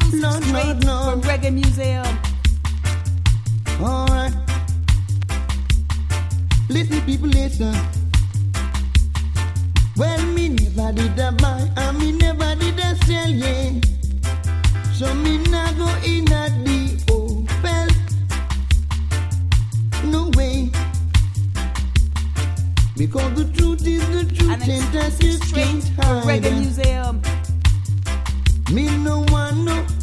Lord, Lord, Lord. From Reggae Museum. All right. Listen, people, listen. Well, me never did a buy, and me never did a sell, yeah. So me nah go in a the Opel. No way. Because the truth is the truth, and that you can't hide. Reggae Museum. Me no want no